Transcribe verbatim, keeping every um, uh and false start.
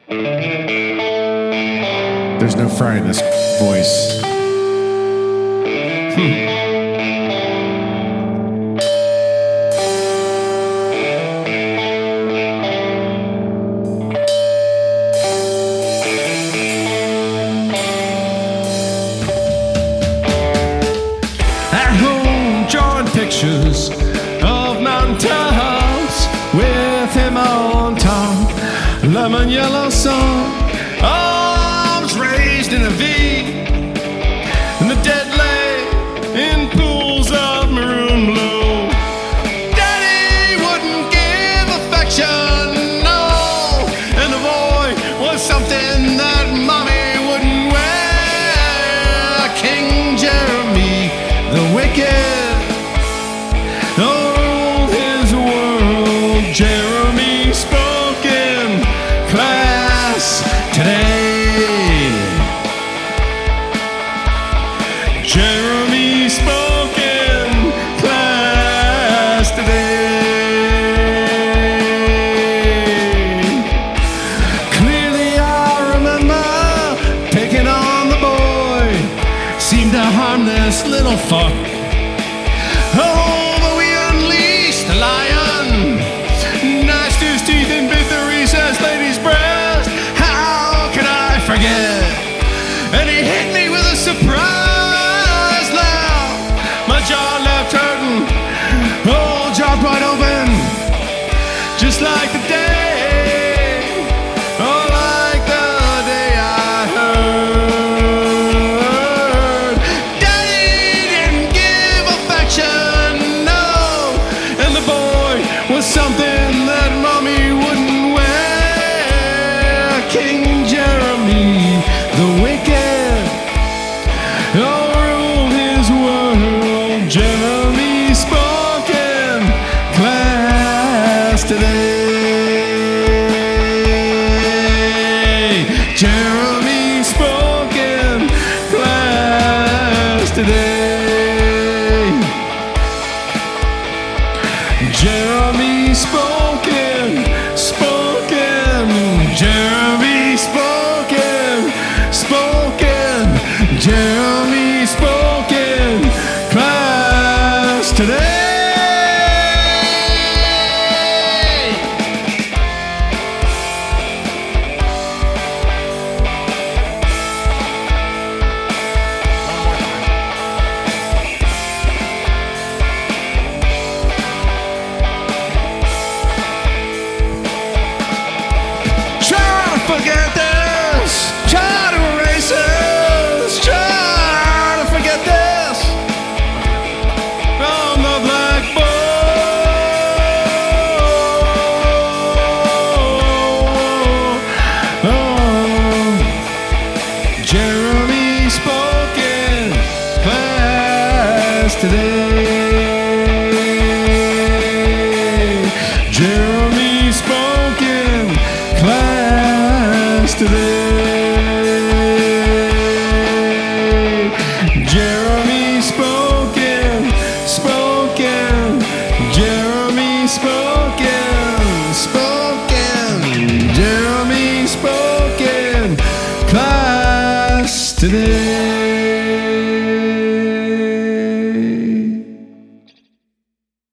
There's no fry in this voice. Hmm. Pictures of mountain tops with him on top, lemon yellow sun, arms raised in a V, and the dead lay in pools of maroon blue. Daddy wouldn't give affection, no, and the boy was something that mommy wouldn't wear. King Jeremy the wicked ruled his world. Jeremy spoke in class today. Jeremy spoke in class today. Clearly I remember picking on the boy. Seemed a harmless little fuck. Oh, the lion gnashed his teeth and bit the recessed lady's breast. How could I forget? And he hit me with a surprise laugh. My jaw left hurting, oh, jaw wide open, just like the day, oh, like the day I heard. Daddy didn't give affection, was something that mommy wouldn't wear. King Jeremy the wicked, oh, ruled his world. Jeremy spoke in class today. Jeremy spoke in class today. Jeremy spoken, spoken, Jeremy spoken, spoken, Jeremy spoken, class today. Forget this, try to erase this, try to forget this from the blackboard. Oh, Jeremy spoke in class today. Jeremy spoke in class today. Jeremy spoken, spoken, Jeremy spoken, spoken, Jeremy spoken, class today.